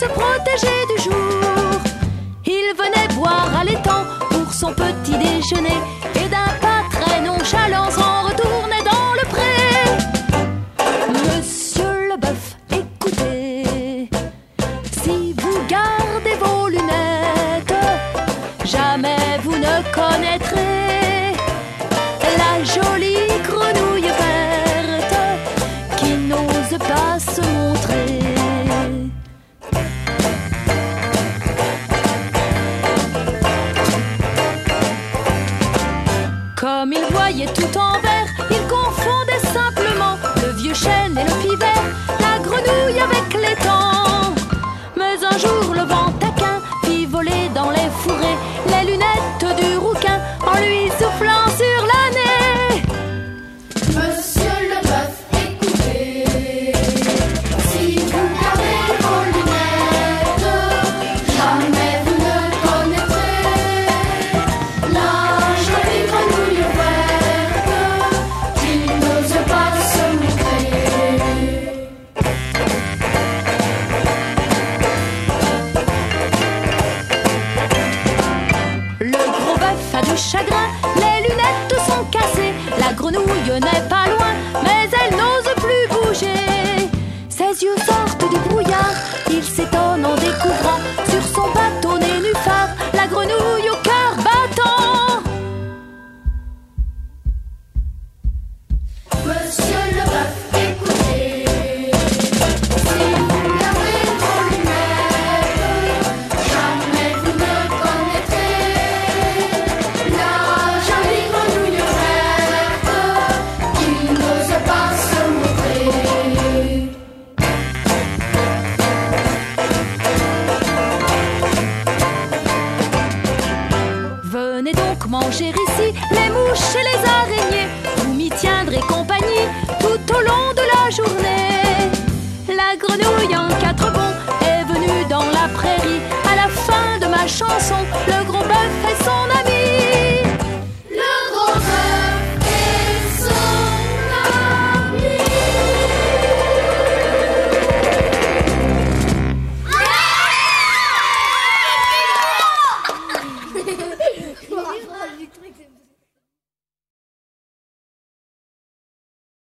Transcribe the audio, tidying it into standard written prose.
se protéger du jour. Il venait boire à l'étang pour son petit déjeuner et d'un pas très nonchalant s'en retournait dans le pré. Monsieur le bœuf, écoutez, si vous gardez vos lunettes, jamais vous ne connaîtrez la jolie grenouille verte qui n'ose pas se montrer. Comme il voyait tout en vert, il confondait simplement le vieux chêne et le pivert, la grenouille avec l'étang. Mais un jour, le vent taquin fit voler dans les fourrés les lunettes du rouquin en lui soufflant sur le nez. Monsieur le bœuf, écoutez, si vous gardez vos lunettes, jamais vous ne connaîtrez la jolie grenouille verte qui n'ose pas se montrer. Le gros bœuf a du chagrin, les lunettes sont cassées. La grenouille n'est pas loin, mais elle n'ose plus bouger. Ses yeux sortent du brouillard, il s'étonne en découvrant sur son bateau nénuphar la grenouille au cœur battant. Monsieur le bœuf, écoutez, si vous gardez vos lunettes, jamais vous ne connaîtrez la jolie grenouille verte qui n'ose pas se montrer. Venez donc manger ici les mouches et les araignées. Vous m'y tiendrez compagnie tout au long de la journée. La grenouille en quatre bonds est venue dans la prairie. À la fin de ma chanson, le gros